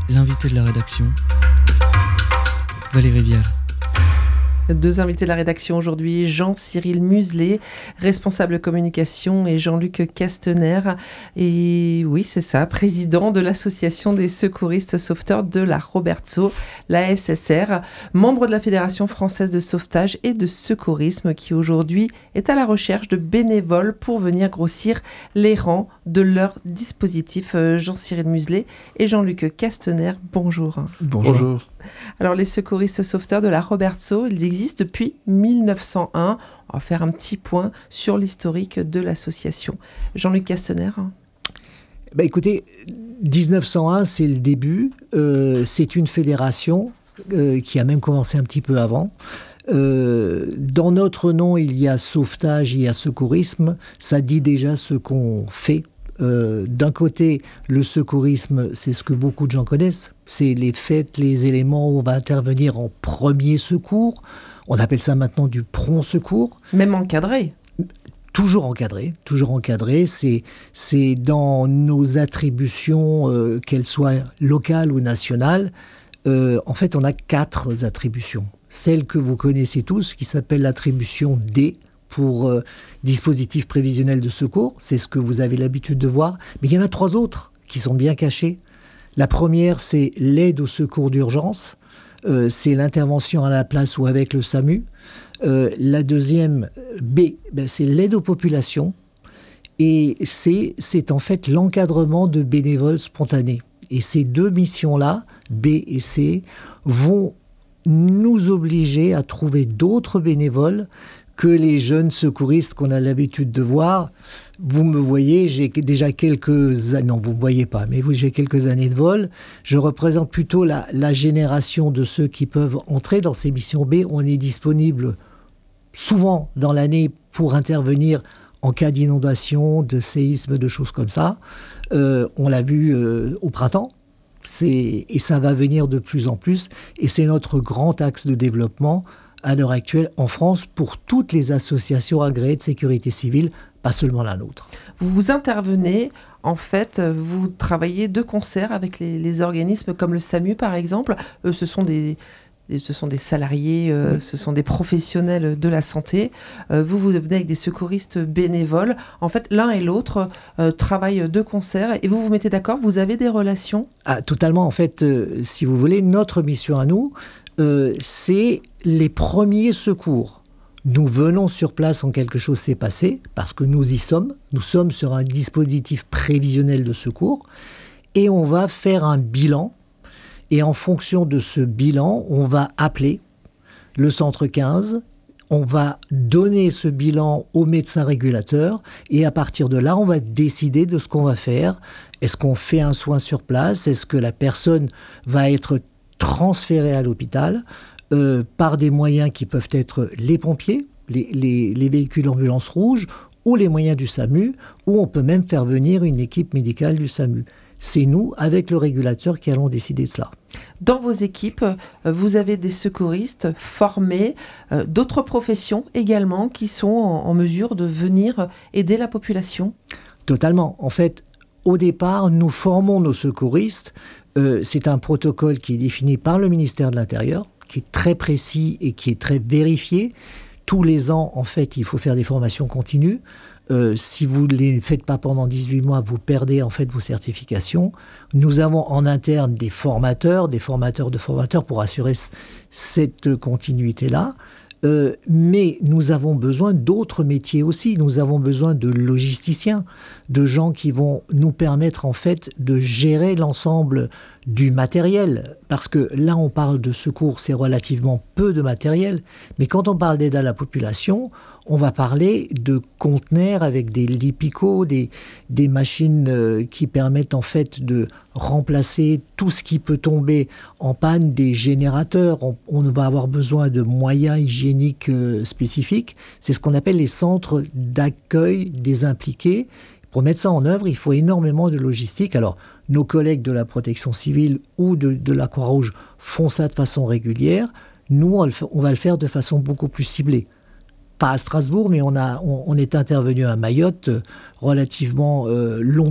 L'invité de la rédaction, Valérie Vial. Deux invités de la rédaction aujourd'hui, Jean-Cyril Muselet, responsable communication, et Jean-Luc Castener. Et oui, c'est ça, président de l'association des secouristes sauveteurs de la Robertsau, la SSR, membre de la Fédération française de sauvetage et de secourisme, qui aujourd'hui est à la recherche de bénévoles pour venir grossir les rangs de leur dispositif. Jean-Cyril Muselet et Jean-Luc Castener, bonjour. Bonjour. Alors, les secouristes sauveteurs de la Robertsau, ils existent depuis 1901. On va faire un petit point sur l'historique de l'association. Jean-Luc Castener. Écoutez, 1901, c'est le début. C'est une fédération qui a même commencé un petit peu avant. Dans notre nom, il y a sauvetage, il y a secourisme. Ça dit déjà ce qu'on fait. D'un côté, le secourisme, c'est ce que beaucoup de gens connaissent. C'est les fêtes, les éléments où on va intervenir en premier secours. On appelle ça maintenant du prompt secours. Même encadré. Toujours encadré. C'est dans nos attributions, qu'elles soient locales ou nationales. En fait, on a 4 attributions. Celle que vous connaissez tous, qui s'appelle l'attribution D, pour dispositif prévisionnel de secours. C'est ce que vous avez l'habitude de voir. Mais il y en a 3 autres qui sont bien cachées. La première, c'est l'aide au secours d'urgence. C'est l'intervention à la place ou avec le SAMU. La deuxième, B, c'est l'aide aux populations. Et C, c'est en fait l'encadrement de bénévoles spontanés. Et ces 2 missions-là, B et C, vont nous obliger à trouver d'autres bénévoles que les jeunes secouristes qu'on a l'habitude de voir. Vous me voyez, j'ai déjà quelques années, non vous ne me voyez pas, mais j'ai quelques années de vol. Je représente plutôt la génération de ceux qui peuvent entrer dans ces missions B. On est disponible souvent dans l'année pour intervenir en cas d'inondation, de séisme, de choses comme ça. On l'a vu au printemps. Et ça va venir de plus en plus. Et c'est notre grand axe de développement à l'heure actuelle en France pour toutes les associations agréées de sécurité civile, pas seulement la nôtre. Vous intervenez, en fait, vous travaillez de concert avec les organismes comme le SAMU par exemple. Ce sont des salariés, ce sont des professionnels de la santé. Vous venez avec des secouristes bénévoles. En fait, l'un et l'autre travaillent de concert et vous vous mettez d'accord, vous avez des relations ? Totalement. En fait, si vous voulez, notre mission à nous, c'est les premiers secours. Nous venons sur place quand quelque chose s'est passé, parce que nous y sommes. Nous sommes sur un dispositif prévisionnel de secours et on va faire un bilan. Et en fonction de ce bilan, on va appeler le centre 15, on va donner ce bilan au médecin régulateur et à partir de là, on va décider de ce qu'on va faire. Est-ce qu'on fait un soin sur place ? Est-ce que la personne va être transférée à l'hôpital par des moyens qui peuvent être les pompiers, les véhicules ambulances rouges ou les moyens du SAMU, ou on peut même faire venir une équipe médicale du SAMU. C'est nous, avec le régulateur, qui allons décider de cela. Dans vos équipes, vous avez des secouristes formés, d'autres professions également qui sont en mesure de venir aider la population ? Totalement. En fait, au départ, nous formons nos secouristes. C'est un protocole qui est défini par le ministère de l'Intérieur, qui est très précis et qui est très vérifié. Tous les ans, en fait, il faut faire des formations continues. Si vous ne les faites pas pendant 18 mois, vous perdez en fait vos certifications. Nous avons en interne des formateurs de formateurs pour assurer cette continuité-là. Mais nous avons besoin d'autres métiers aussi. Nous avons besoin de logisticiens, de gens qui vont nous permettre en fait de gérer l'ensemble du matériel. Parce que là, on parle de secours, c'est relativement peu de matériel. Mais quand on parle d'aide à la population, on va parler de conteneurs avec des LiPico, des machines qui permettent en fait de remplacer tout ce qui peut tomber en panne, des générateurs. On va avoir besoin de moyens hygiéniques spécifiques. C'est ce qu'on appelle les centres d'accueil des impliqués. Pour mettre ça en œuvre, il faut énormément de logistique. Alors, nos collègues de la protection civile ou de la Croix-Rouge font ça de façon régulière. Nous, on va le faire de façon beaucoup plus ciblée. Pas à Strasbourg, mais on est intervenu à Mayotte relativement longtemps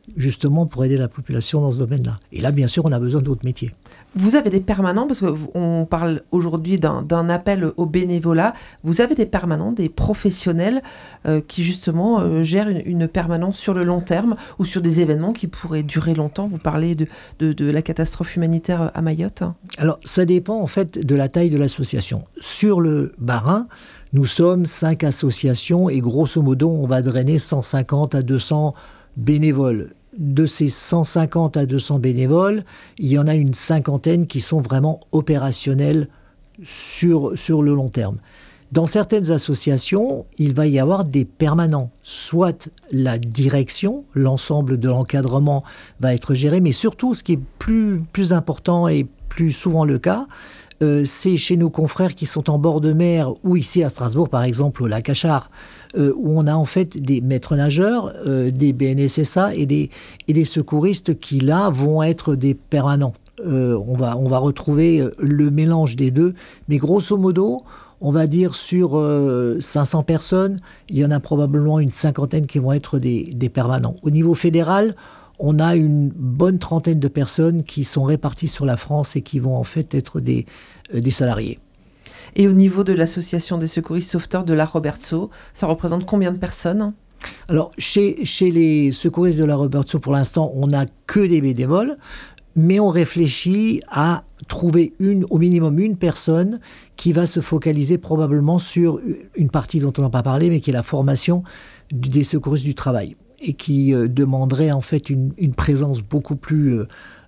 justement pour aider la population dans ce domaine-là. Et là, bien sûr, on a besoin d'autres métiers. Vous avez des permanents, parce qu'on parle aujourd'hui d'un appel au bénévolat. Vous avez des permanents, des professionnels qui justement gèrent une permanence sur le long terme ou sur des événements qui pourraient durer longtemps. Vous parlez de la catastrophe humanitaire à Mayotte. Alors, ça dépend en fait de la taille de l'association. Sur le Bas-Rhin, nous sommes 5 associations et grosso modo, on va drainer 150 à 200 bénévoles. De ces 150 à 200 bénévoles, il y en a une cinquantaine qui sont vraiment opérationnels sur le long terme. Dans certaines associations, il va y avoir des permanents. Soit la direction, l'ensemble de l'encadrement va être géré, mais surtout, ce qui est plus important et plus souvent le cas, c'est chez nos confrères qui sont en bord de mer ou ici à Strasbourg, par exemple, au lac Achard, où on a en fait des maîtres nageurs, des BNSSA et des secouristes qui, là, vont être des permanents. On va retrouver le mélange des deux, mais grosso modo, on va dire sur 500 personnes, il y en a probablement une cinquantaine qui vont être des permanents. Au niveau fédéral, on a une bonne trentaine de personnes qui sont réparties sur la France et qui vont en fait être des salariés. Et au niveau de l'association des secouristes sauveteurs de la Robertsau, ça représente combien de personnes ? Alors, chez les secouristes de la Robertsau, pour l'instant, on n'a que des bénévoles, mais on réfléchit à trouver au minimum une personne qui va se focaliser probablement sur une partie dont on n'a pas parlé, mais qui est la formation des secouristes du travail, et qui demanderait en fait une présence beaucoup plus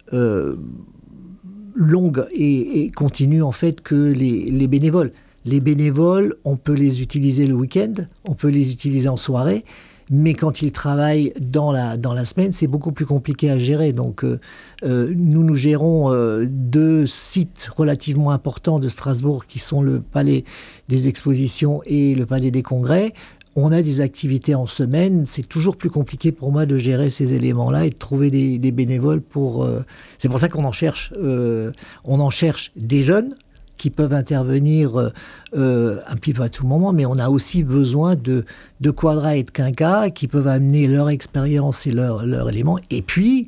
longue et continue en fait que les bénévoles. Les bénévoles, on peut les utiliser le week-end, on peut les utiliser en soirée, mais quand ils travaillent dans la semaine, c'est beaucoup plus compliqué à gérer. Donc nous gérons 2 sites relativement importants de Strasbourg qui sont le Palais des Expositions et le Palais des Congrès. On a des activités en semaine, c'est toujours plus compliqué pour moi de gérer ces éléments-là et de trouver des bénévoles pour... C'est pour ça qu'on en cherche. On en cherche des jeunes qui peuvent intervenir un petit peu à tout moment, mais on a aussi besoin de quadras et de quinquas qui peuvent amener leur expérience et leur élément. Et puis,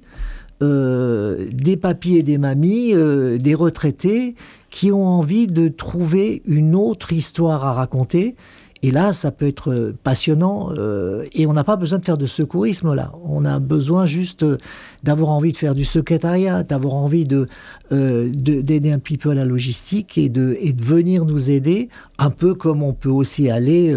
des papis et des mamies, des retraités qui ont envie de trouver une autre histoire à raconter. Et là, ça peut être passionnant et on n'a pas besoin de faire de secourisme là. On a besoin juste d'avoir envie de faire du secrétariat, d'avoir envie d'aider un petit peu à la logistique et de venir nous aider, un peu comme on peut aussi aller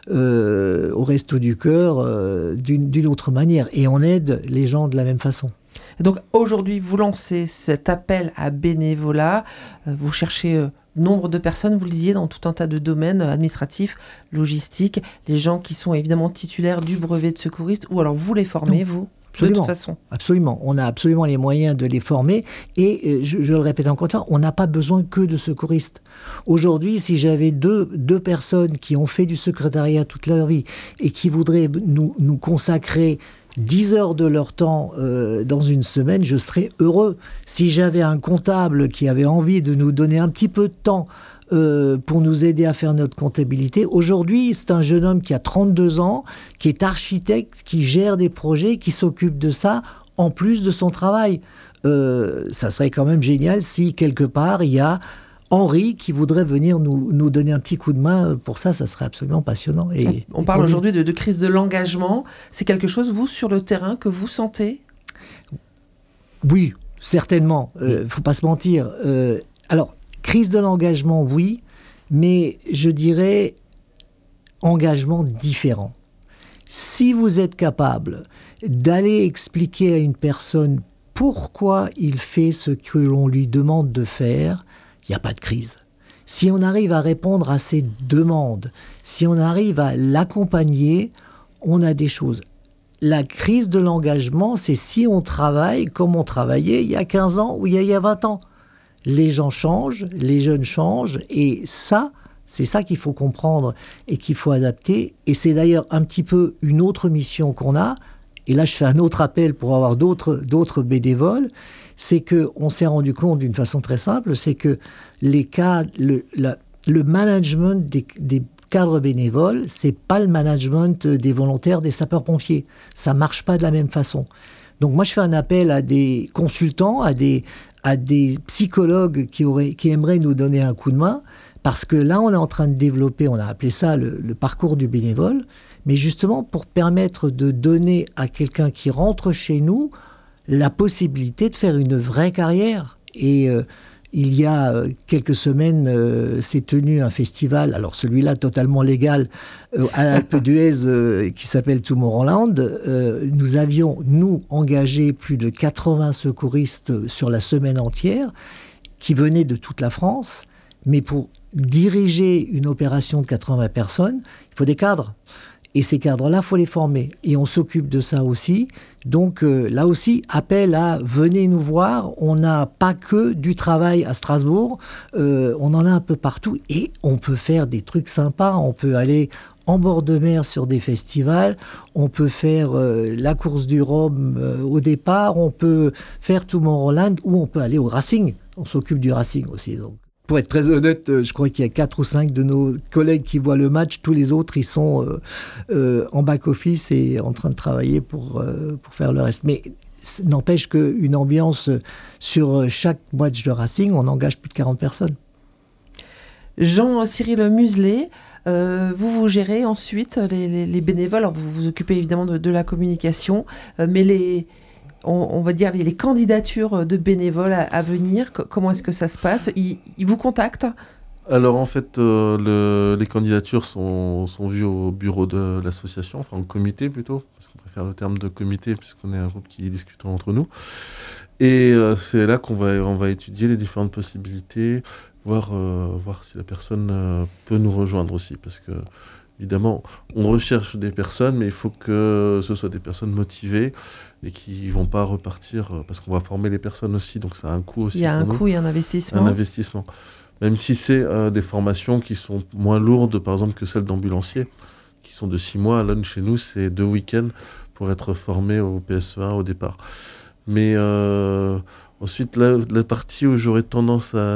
au Resto du Cœur d'une autre manière. Et on aide les gens de la même façon. Et donc aujourd'hui, vous lancez cet appel à bénévolat, vous cherchez... nombre de personnes, vous le disiez, dans tout un tas de domaines administratifs, logistiques, les gens qui sont évidemment titulaires du brevet de secouriste, ou alors vous les formez, vous, absolument, de toute façon. Absolument, on a absolument les moyens de les former, et je le répète encore une fois, on n'a pas besoin que de secouristes. Aujourd'hui, si j'avais deux personnes qui ont fait du secrétariat toute leur vie, et qui voudraient nous consacrer 10 heures de leur temps dans une semaine, je serais heureux. Si j'avais un comptable qui avait envie de nous donner un petit peu de temps pour nous aider à faire notre comptabilité, aujourd'hui, c'est un jeune homme qui a 32 ans, qui est architecte, qui gère des projets, qui s'occupe de ça en plus de son travail. Ça serait quand même génial si, quelque part, il y a Henri qui voudrait venir nous donner un petit coup de main. Pour ça serait absolument passionnant. On parle aujourd'hui de crise de l'engagement. C'est quelque chose, vous, sur le terrain, que vous sentez ? Oui, certainement. Faut pas se mentir. Alors, crise de l'engagement, oui, mais je dirais engagement différent. Si vous êtes capable d'aller expliquer à une personne pourquoi il fait ce que l'on lui demande de faire, il n'y a pas de crise. Si on arrive à répondre à ses demandes, si on arrive à l'accompagner, on a des choses. La crise de l'engagement, c'est si on travaille comme on travaillait il y a 15 ans ou il y a 20 ans. Les gens changent, les jeunes changent, et ça, c'est ça qu'il faut comprendre et qu'il faut adapter. Et c'est d'ailleurs un petit peu une autre mission qu'on a. Et là, je fais un autre appel pour avoir d'autres bénévoles. C'est qu'on s'est rendu compte d'une façon très simple, c'est que le management des cadres bénévoles, c'est pas le management des volontaires, des sapeurs-pompiers. Ça marche pas de la même façon. Donc moi, je fais un appel à des consultants, à des psychologues qui aimeraient nous donner un coup de main, parce que là, on est en train de développer, on a appelé ça le parcours du bénévole, mais justement pour permettre de donner à quelqu'un qui rentre chez nous la possibilité de faire une vraie carrière. Et il y a quelques semaines, s'est tenu un festival, alors celui-là totalement légal, à l'Alpe d'Huez, qui s'appelle Tomorrowland. Nous avions, engagé plus de 80 secouristes sur la semaine entière, qui venaient de toute la France, mais pour diriger une opération de 80 personnes, il faut des cadres. Et ces cadres-là, il faut les former. Et on s'occupe de ça aussi. Donc là aussi, appel à venez nous voir. On n'a pas que du travail à Strasbourg. On en a un peu partout. Et on peut faire des trucs sympas. On peut aller en bord de mer sur des festivals. On peut faire la course du Rhum au départ. On peut faire Tomorrowland ou on peut aller au Racing. On s'occupe du Racing aussi. Donc. Pour être très honnête, je crois qu'il y a 4 ou 5 de nos collègues qui voient le match. Tous les autres, ils sont en back-office et en train de travailler pour faire le reste. Mais n'empêche qu'une ambiance sur chaque match de Racing, on engage plus de 40 personnes. Jean-Cyril Muselet, vous gérez ensuite les bénévoles. Alors vous vous occupez évidemment de la communication, mais on va dire les candidatures de bénévoles à venir, comment est-ce que ça se passe ? Ils vous contactent ? Alors en fait, les candidatures sont vues au bureau de l'association, enfin au comité plutôt, parce qu'on préfère le terme de comité puisqu'on est un groupe qui discute entre nous. Et c'est là qu'on va étudier les différentes possibilités, voir si la personne peut nous rejoindre aussi, parce que évidemment, on recherche des personnes, mais il faut que ce soit des personnes motivées et qui ne vont pas repartir, parce qu'on va former les personnes aussi, donc ça a un coût aussi. Il y a un coût et un investissement. Un investissement. Même si c'est des formations qui sont moins lourdes, par exemple, que celles d'ambulanciers, qui sont de 6 mois. Là, chez nous, c'est 2 week-ends pour être formé au PSE1 au départ. Mais ensuite, la partie où j'aurais tendance à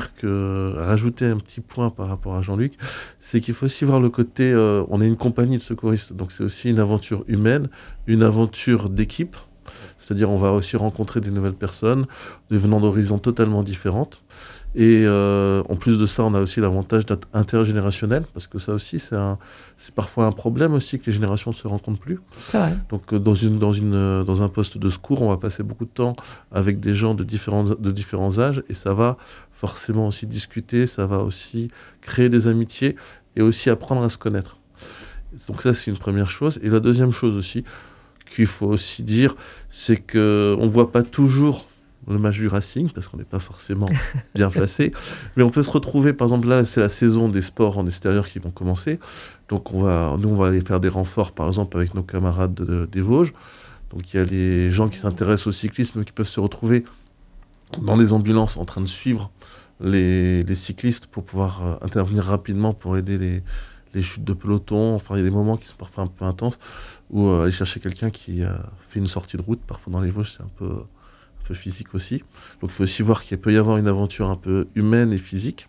rajouter un petit point par rapport à Jean-Luc, c'est qu'il faut aussi voir le côté, on est une compagnie de secouristes, donc c'est aussi une aventure humaine, une aventure d'équipe, c'est-à-dire on va aussi rencontrer des nouvelles personnes, venant d'horizons totalement différentes. Et en plus de ça, on a aussi l'avantage d'être intergénérationnel, parce que ça aussi, c'est parfois un problème aussi que les générations ne se rencontrent plus. C'est vrai. Donc dans un poste de secours, on va passer beaucoup de temps avec des gens de différents âges, et ça va forcément aussi discuter, ça va aussi créer des amitiés, et aussi apprendre à se connaître. Donc ça, c'est une première chose. Et la deuxième chose aussi, qu'il faut aussi dire, c'est qu'on ne voit pas toujours le match du Racing, parce qu'on n'est pas forcément bien placé. Mais on peut se retrouver, par exemple, là, c'est la saison des sports en extérieur qui vont commencer. Donc, nous, on va aller faire des renforts, par exemple, avec nos camarades des Vosges. Donc, il y a des gens qui s'intéressent au cyclisme qui peuvent se retrouver dans des ambulances en train de suivre les cyclistes pour pouvoir intervenir rapidement pour aider les chutes de peloton. Enfin, il y a des moments qui sont parfois un peu intenses, ou aller chercher quelqu'un qui a fait une sortie de route. Parfois, dans les Vosges, c'est un peu physique aussi. Donc il faut aussi voir qu'il peut y avoir une aventure un peu humaine et physique.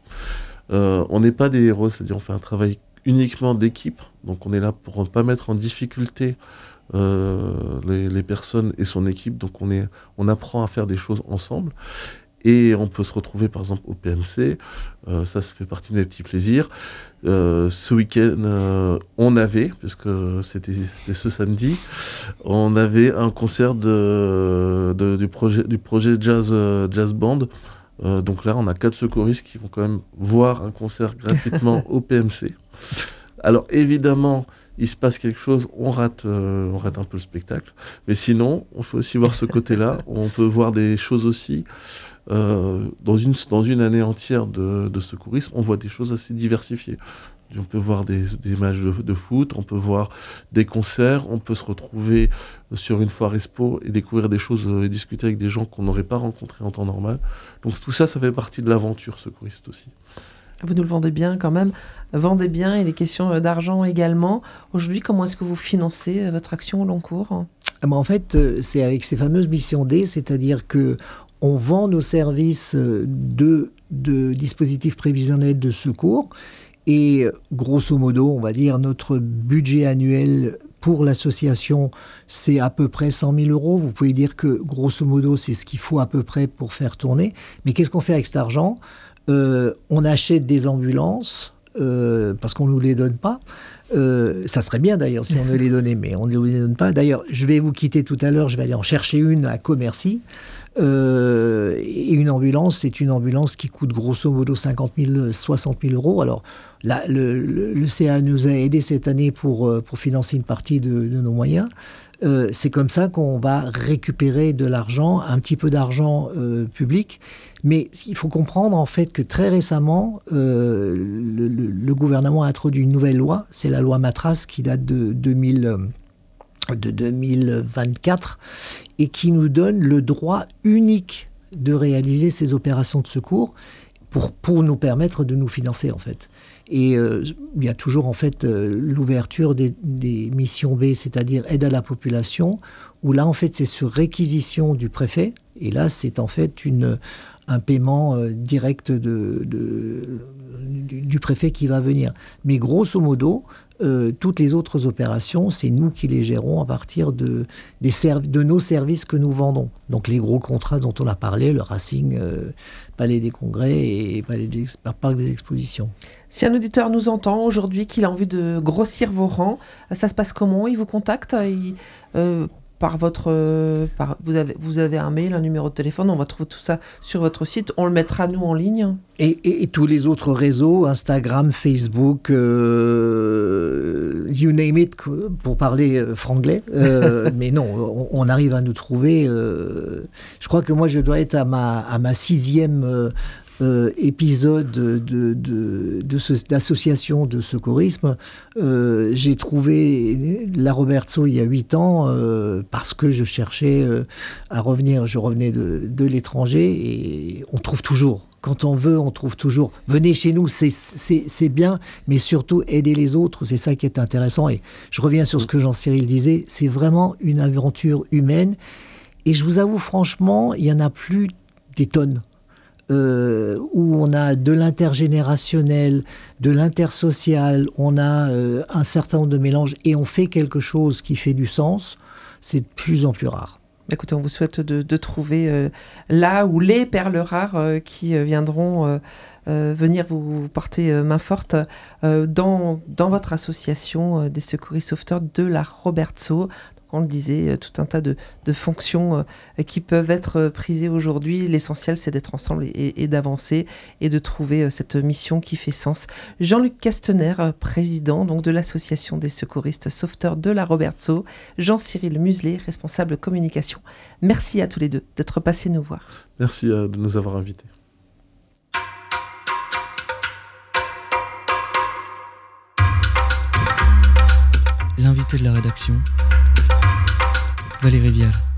On n'est pas des héros, c'est-à-dire on fait un travail uniquement d'équipe, donc on est là pour ne pas mettre en difficulté les personnes et son équipe, donc on apprend à faire des choses ensemble. Et on peut se retrouver par exemple au PMC, ça fait partie de mes petits plaisirs. Ce week-end, on avait, puisque c'était ce samedi, on avait un concert du projet Jazz Band. Donc là, on a 4 secouristes qui vont quand même voir un concert gratuitement au PMC. Alors évidemment, il se passe quelque chose, on rate un peu le spectacle. Mais sinon, on faut aussi voir ce côté-là. On peut voir des choses aussi. Dans une année entière de secourisme, on voit des choses assez diversifiées. On peut voir des matchs de foot, on peut voir des concerts, on peut se retrouver sur une foire expo et découvrir des choses et discuter avec des gens qu'on n'aurait pas rencontrés en temps normal. Donc tout ça, ça fait partie de l'aventure secouriste aussi. Vous nous le vendez bien quand même. Vendez bien, et les questions d'argent également. Aujourd'hui, comment est-ce que vous financez votre action au long cours ? En fait, c'est avec ces fameuses missions D, c'est-à-dire que on vend nos services de dispositifs prévisionnels de secours, et grosso modo, on va dire, notre budget annuel pour l'association, c'est à peu près 100 000 euros. Vous pouvez dire que, grosso modo, c'est ce qu'il faut à peu près pour faire tourner. Mais qu'est-ce qu'on fait avec cet argent ? On achète des ambulances, parce qu'on ne nous les donne pas. Ça serait bien d'ailleurs si on me les donnait, mais on ne les donne pas. D'ailleurs, je vais vous quitter tout à l'heure, je vais aller en chercher une à Commercy. Et une ambulance, c'est une ambulance qui coûte grosso modo 50 000, 60 000 euros. Alors, là, le CA nous a aidés cette année pour financer une partie de nos moyens. C'est comme ça qu'on va récupérer de l'argent, un petit peu d'argent public. Mais il faut comprendre en fait que très récemment, le gouvernement a introduit une nouvelle loi. C'est la loi Matras qui date de 2024 et qui nous donne le droit unique de réaliser ces opérations de secours pour nous permettre de nous financer en fait. Et il y a toujours en fait l'ouverture des missions B, c'est-à-dire aide à la population, où là en fait c'est sur réquisition du préfet, et là c'est en fait un paiement direct du préfet qui va venir. Mais grosso modo, toutes les autres opérations, c'est nous qui les gérons à partir de nos services que nous vendons. Donc les gros contrats dont on a parlé, le Racing, Palais des Congrès et Parc des Expositions. Si un auditeur nous entend aujourd'hui, qu'il a envie de grossir vos rangs, ça se passe comment ? Il vous contacte vous avez un mail, un numéro de téléphone, on va trouver tout ça sur votre site, on le mettra nous en ligne. Et tous les autres réseaux, Instagram, Facebook, you name it, pour parler franglais. Mais non, on arrive à nous trouver. Je crois que moi, je dois être à ma 6e épisode d'association de secourisme. J'ai trouvé la Robertso il y a 8 ans parce que je cherchais à revenir. Je revenais de l'étranger et on trouve toujours. Quand on veut, on trouve toujours. Venez chez nous, c'est bien, mais surtout aider les autres, c'est ça qui est intéressant. Et je reviens sur ce que Jean-Cyril disait, c'est vraiment une aventure humaine. Et je vous avoue franchement, il y en a plus des tonnes. Où on a de l'intergénérationnel, de intersocial, on a un certain nombre de mélanges et on fait quelque chose qui fait du sens, c'est de plus en plus rare. Écoutez, on vous souhaite de trouver là où les perles rares qui viendront venir vous porter main forte dans votre association des secouristes sauveteurs de la Robertso. On le disait, tout un tas de fonctions qui peuvent être prisées aujourd'hui. L'essentiel, c'est d'être ensemble et d'avancer et de trouver cette mission qui fait sens. Jean-Luc Castener, président donc, de l'association des secouristes sauveteurs de la Robertso. Jean-Cyril Muselet, responsable communication. Merci à tous les deux d'être passés nous voir. Merci de nous avoir invités. L'invité de la rédaction, Valérie Vial.